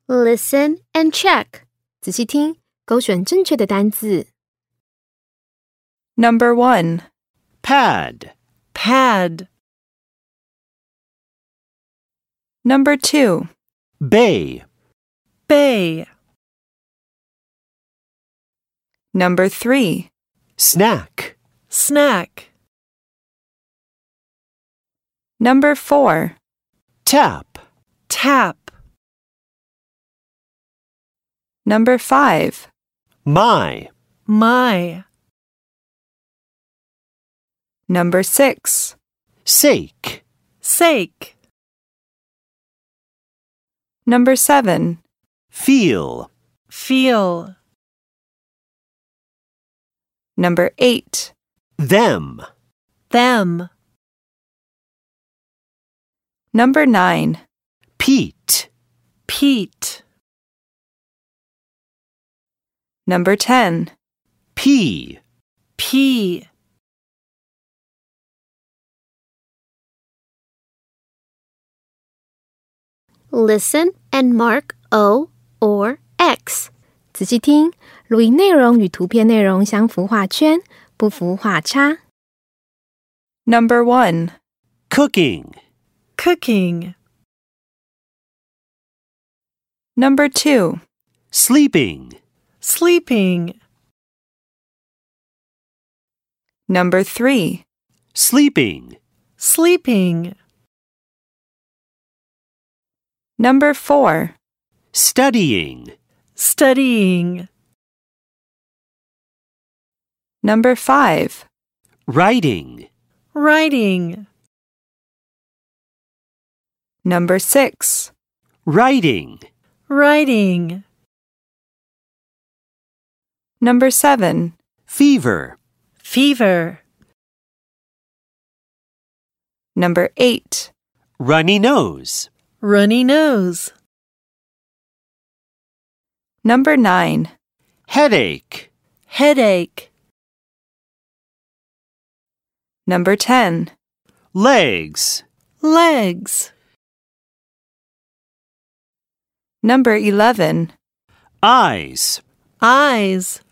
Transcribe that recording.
Listen and check. 仔细听，勾选正确的单字。 Number 1. Pad. Pad. Number 2. Bay. Bay. Number 3. Snack. Snack. Number 4. Tap. Tap. Number 5. My. My. Number 6. Sake. Sake. Number 7. Feel. Feel. Number 8. Them. Them. Number 9. Pete. Pete. Number 10. Pea. Pea. Listen and mark O or X. 仔细听，录音内容与图片内容相符画圈，不符画叉。 Number 1. Cooking. Cooking. Number 2. Sleeping. Sleeping. Number 3. Sleeping. Sleeping. Number 4. Studying. Studying. Number 5. Writing. Writing. Number 6. Writing. Writing. Number 7. Fever. Fever. Number 8. Runny nose. Runny nose. Number 9. Headache. Headache. Number 10. Legs. Legs. Number 11. Eyes. Eyes.